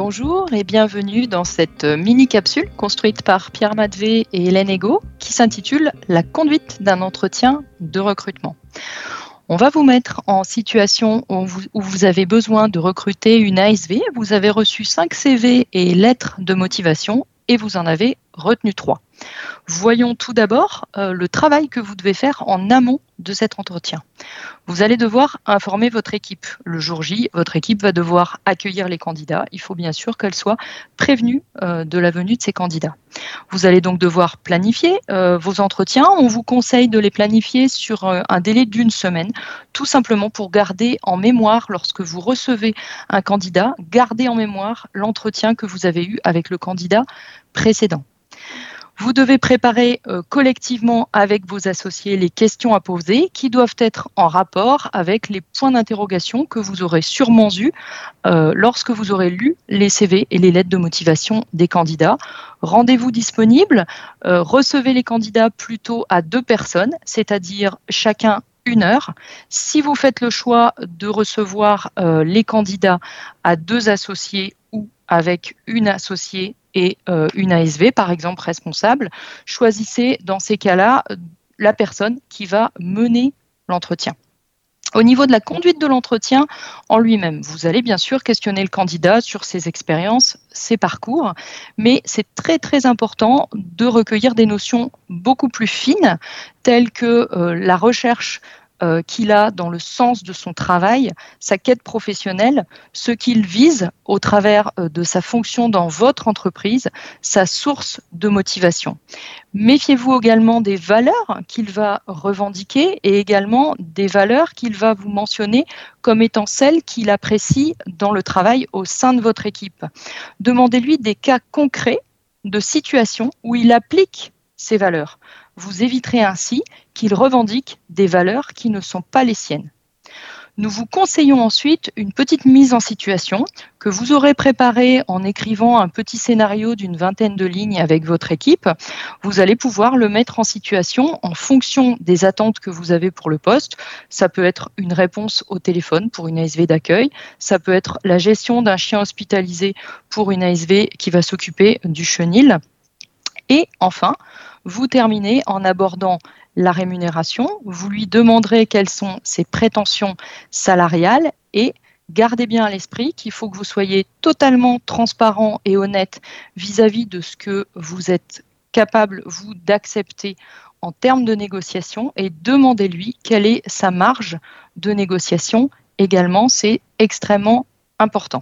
Bonjour et bienvenue dans cette mini-capsule construite par Pierre Madvé et Hélène Ego qui s'intitule « La conduite d'un entretien de recrutement ». On va vous mettre en situation où vous avez besoin de recruter une ASV. Vous avez reçu 5 CV et lettres de motivation et vous en avez retenu 3. Voyons tout d'abord le travail que vous devez faire en amont de cet entretien. Vous allez devoir informer votre équipe. Le jour J, votre équipe va devoir accueillir les candidats. Il faut bien sûr qu'elle soit prévenue de la venue de ces candidats. Vous allez donc devoir planifier vos entretiens. On vous conseille de les planifier sur un délai d'1 semaine, tout simplement pour garder en mémoire, lorsque vous recevez un candidat, garder en mémoire l'entretien que vous avez eu avec le candidat précédent. Vous devez préparer collectivement avec vos associés les questions à poser qui doivent être en rapport avec les points d'interrogation que vous aurez sûrement eus lorsque vous aurez lu les CV et les lettres de motivation des candidats. Rendez-vous disponible, recevez les candidats plutôt à 2 personnes, c'est-à-dire chacun 1 heure. Si vous faites le choix de recevoir les candidats à 2 associés ou avec une associée et une ASV, par exemple responsable, choisissez dans ces cas-là la personne qui va mener l'entretien. Au niveau de la conduite de l'entretien en lui-même, vous allez bien sûr questionner le candidat sur ses expériences, ses parcours, mais c'est très très important de recueillir des notions beaucoup plus fines, telles que la recherche qu'il a dans le sens de son travail, sa quête professionnelle, ce qu'il vise au travers de sa fonction dans votre entreprise, sa source de motivation. Méfiez-vous également des valeurs qu'il va revendiquer et également des valeurs qu'il va vous mentionner comme étant celles qu'il apprécie dans le travail au sein de votre équipe. Demandez-lui des cas concrets de situations où il applique ces valeurs. Vous éviterez ainsi qu'il revendique des valeurs qui ne sont pas les siennes. Nous vous conseillons ensuite une petite mise en situation que vous aurez préparée en écrivant un petit scénario d'une 20aine de lignes avec votre équipe. Vous allez pouvoir le mettre en situation en fonction des attentes que vous avez pour le poste. Ça peut être une réponse au téléphone pour une ASV d'accueil. Ça peut être la gestion d'un chien hospitalisé pour une ASV qui va s'occuper du chenil. Et enfin, vous terminez en abordant la rémunération. Vous lui demanderez quelles sont ses prétentions salariales et gardez bien à l'esprit qu'il faut que vous soyez totalement transparent et honnête vis-à-vis de ce que vous êtes capable, vous, d'accepter en termes de négociation et demandez-lui quelle est sa marge de négociation. Également, c'est extrêmement important.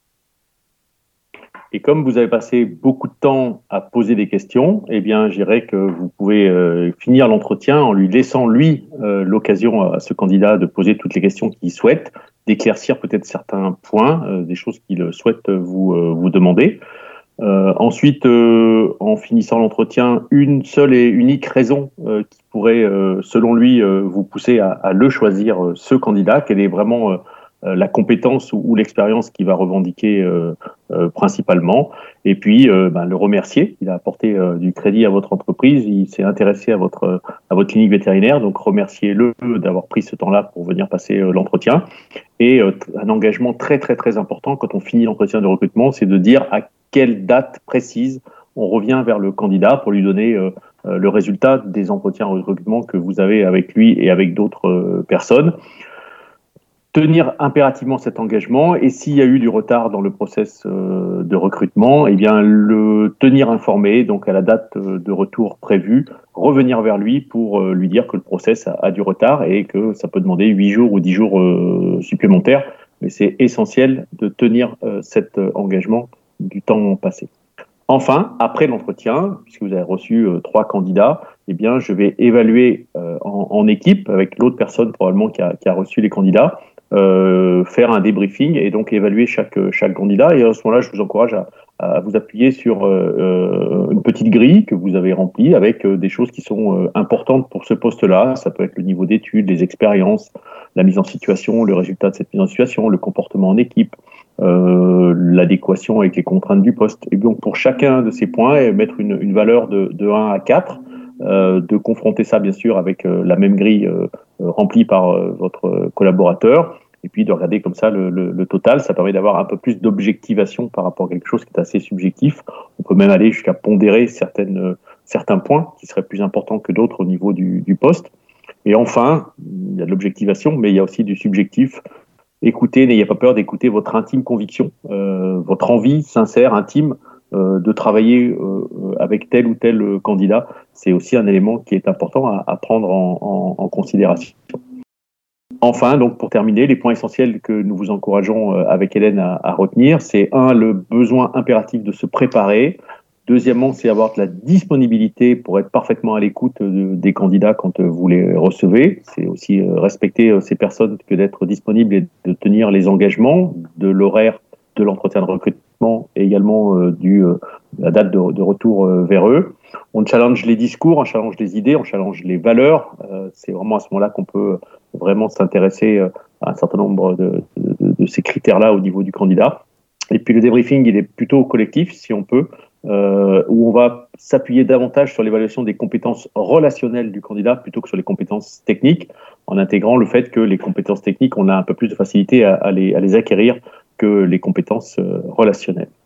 Et comme vous avez passé beaucoup de temps à poser des questions, eh bien, je dirais que vous pouvez finir l'entretien en lui laissant, l'occasion à ce candidat de poser toutes les questions qu'il souhaite, d'éclaircir peut-être certains points, des choses qu'il souhaite vous demander. Ensuite, en finissant l'entretien, une seule et unique raison qui pourrait, selon lui, vous pousser à le choisir, ce candidat, quelle est vraiment la compétence ou l'expérience qu'il va revendiquer principalement, et puis le remercier. Il a apporté du crédit à votre entreprise, il s'est intéressé à votre clinique vétérinaire, donc remerciez-le d'avoir pris ce temps-là pour venir passer l'entretien. Et un engagement très très très important quand on finit l'entretien de recrutement, c'est de dire à quelle date précise on revient vers le candidat pour lui donner le résultat des entretiens de recrutement que vous avez avec lui et avec d'autres personnes. Tenir impérativement cet engagement, et s'il y a eu du retard dans le process de recrutement, eh bien le tenir informé, donc à la date de retour prévue, revenir vers lui pour lui dire que le process a du retard et que ça peut demander 8 jours ou 10 jours supplémentaires, mais c'est essentiel de tenir cet engagement du temps passé. Enfin, après l'entretien, puisque vous avez reçu 3 candidats, eh bien je vais évaluer en équipe avec l'autre personne probablement qui a reçu les candidats, faire un débriefing et donc évaluer chaque candidat. Et à ce moment-là, je vous encourage à vous appuyer sur une petite grille que vous avez remplie avec des choses qui sont importantes pour ce poste-là. Ça peut être le niveau d'études, les expériences, la mise en situation, le résultat de cette mise en situation, le comportement en équipe, l'adéquation avec les contraintes du poste. Et donc pour chacun de ces points, mettre une valeur de 1 à 4, de confronter ça bien sûr avec la même grille remplie par votre collaborateur, et puis de regarder comme ça le total. Ça permet d'avoir un peu plus d'objectivation par rapport à quelque chose qui est assez subjectif. On peut même aller jusqu'à pondérer certains points qui seraient plus importants que d'autres au niveau du poste. Et enfin, il y a de l'objectivation, mais il y a aussi du subjectif. Écoutez, n'ayez pas peur d'écouter votre intime conviction, votre envie sincère, intime, de travailler avec tel ou tel candidat. C'est aussi un élément qui est important à prendre en considération. Enfin, donc pour terminer, les points essentiels que nous vous encourageons avec Hélène à retenir, c'est le besoin impératif de se préparer. Deuxièmement, c'est avoir de la disponibilité pour être parfaitement à l'écoute des candidats quand vous les recevez. C'est aussi respecter ces personnes que d'être disponible et de tenir les engagements de l'horaire de l'entretien de recrutement et également la date de retour vers eux. On challenge les discours, on challenge les idées, on challenge les valeurs. C'est vraiment à ce moment-là qu'on peut vraiment s'intéresser à un certain nombre de ces critères-là au niveau du candidat. Et puis le débriefing, il est plutôt collectif, si on peut, où on va s'appuyer davantage sur l'évaluation des compétences relationnelles du candidat plutôt que sur les compétences techniques, en intégrant le fait que les compétences techniques, on a un peu plus de facilité à les acquérir que les compétences relationnelles.